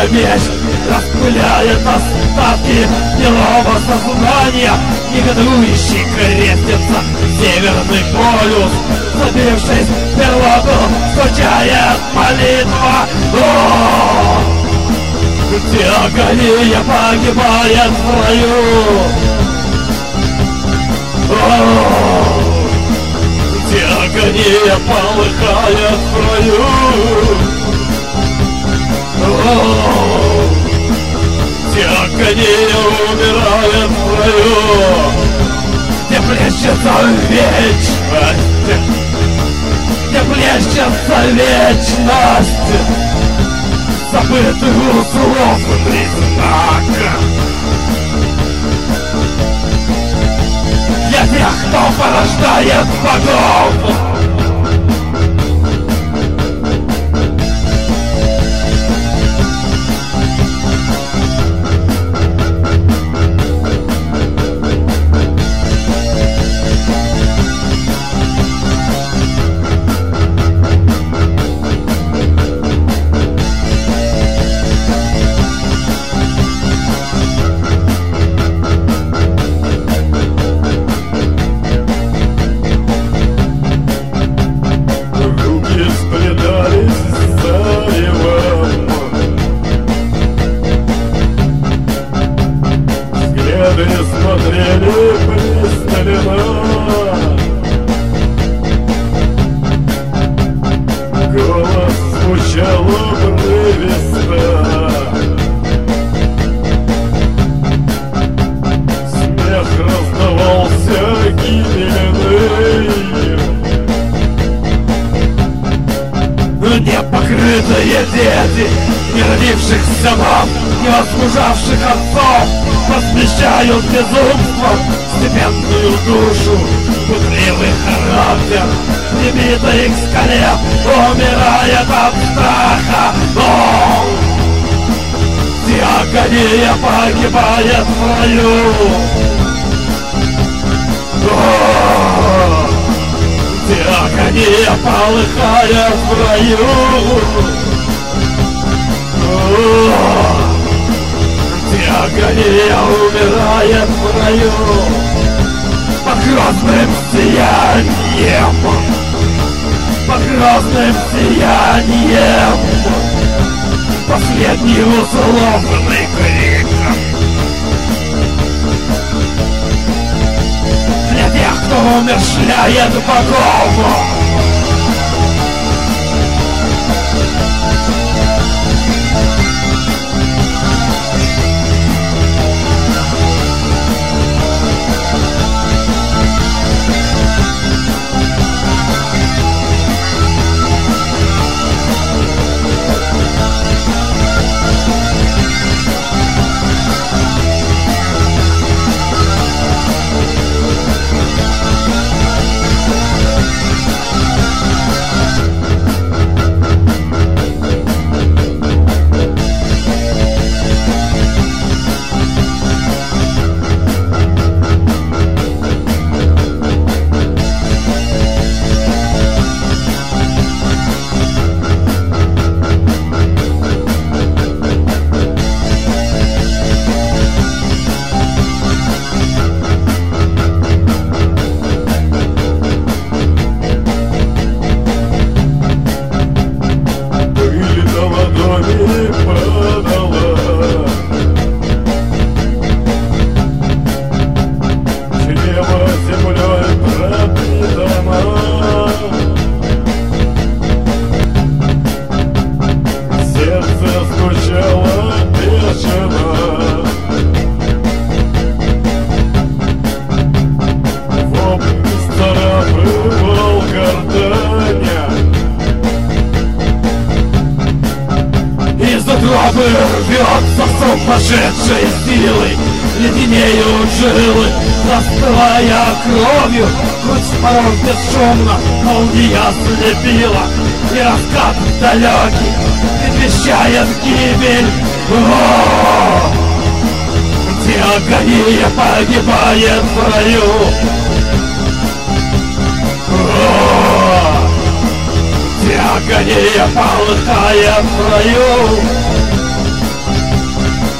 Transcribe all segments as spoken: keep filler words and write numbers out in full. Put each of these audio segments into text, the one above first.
меч распыляет остатки белого сознания. Негодующий крестится Северный полюс, забившись в первоту, стучает молитва. О! Где агония погибает в раю. О! Где агония полыхает в раю. О! Где агония умирает в раю. Где плещется вечность, где плещется вечность, забытый условный знак. Для тех, кто порождает богов. Смотрели пристально, голос звучал обрывисто, смех раздавался гибельный. Непокрытые дети, не родивших сынов, не возмужавших отцов, посвящают безумством степенную душу, пытливый характер, прибитый к скале, умирает от страха. О! Где агония погибает в раю. О! Где агония полыхает в раю. О! Где агония умирает в раю. Под грозным сиянием, под грозным сиянием, последний условный крик. Для тех, кто умерщвляет богов. Рвется сумасшедшей силой, леденеют жилы, застывая кровью. Грудь с порог бесшумно молния слепила, и раскат далекий предвещает гибель. О! Где агония погибает в раю. О! Где агония полыхает в раю.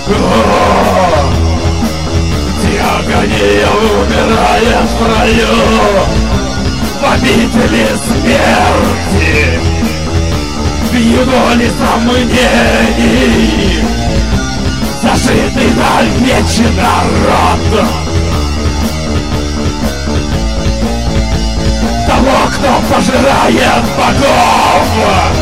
Диагония умирает в раю, в обители смерти, в юдоле сомнений, зажитый навече народ. Того, кто пожирает богов,